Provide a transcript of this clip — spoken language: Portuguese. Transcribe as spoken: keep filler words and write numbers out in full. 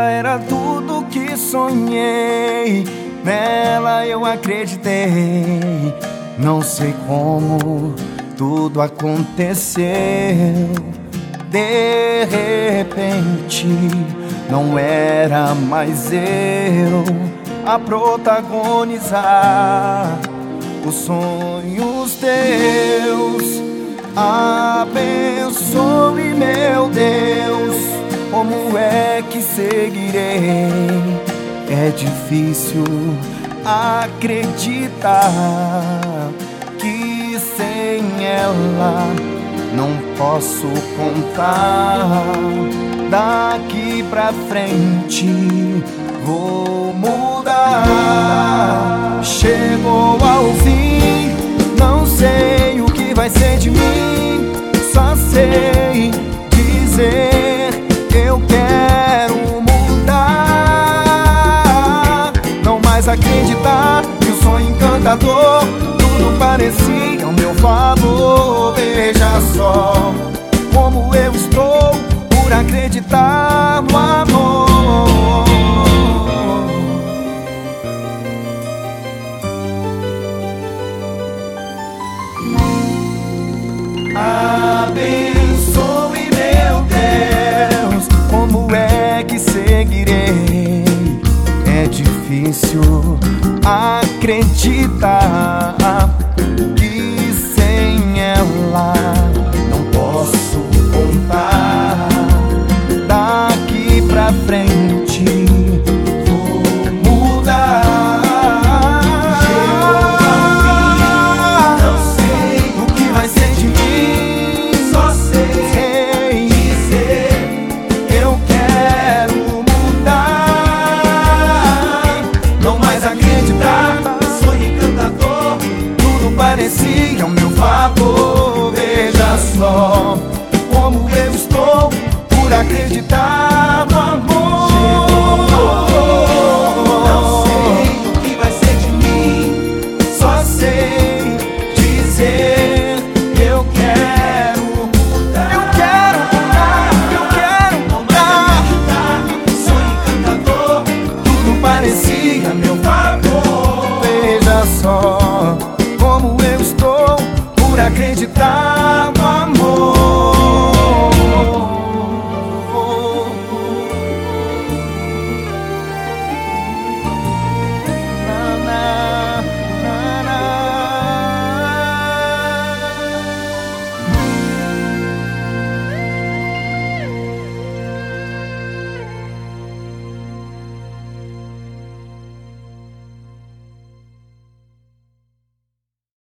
Ela era tudo que sonhei, nela eu acreditei. Não sei como tudo aconteceu. De repente não era mais eu a protagonizar os sonhos teus. Abençoe, meu Deus, como é que seguirei? É difícil acreditar que sem ela não posso contar. Daqui pra frente vou mudar. Chegou ao fim, não sei o que vai ser de mim. Só sei dizer que eu quero mudar. Não mais acreditar que o sonho encantador tudo parecia ao meu favor. Veja só,